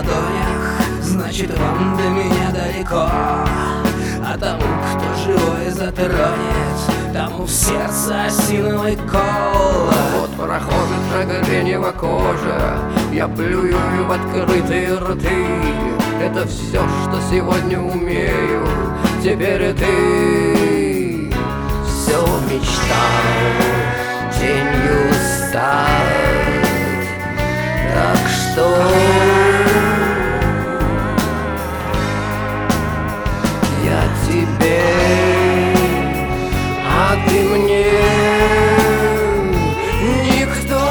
ладонях, значит вам до меня далеко. А тому, кто живой затронет, тому в сердце осиновый кол. Вот прохожих оголенева кожа, я плюю в открытые рты. Это все, что сегодня умею. Теперь и ты все мечтал тенью стать. Так что я тебе, а ты мне никто.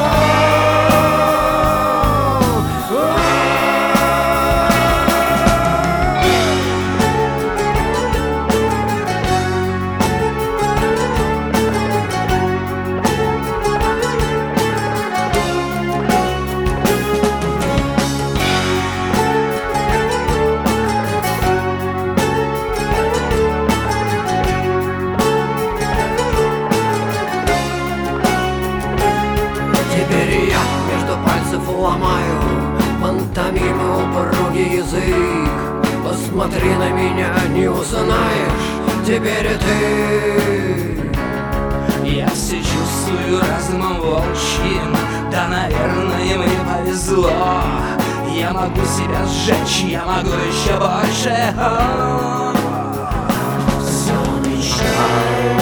Ломаю пантомимы упругий язык. Посмотри на меня, не узнаешь. Теперь и ты. Я все чувствую разумом волчьим. Да, наверное, мне повезло. Я могу себя сжечь, я могу еще больше. Все мечтал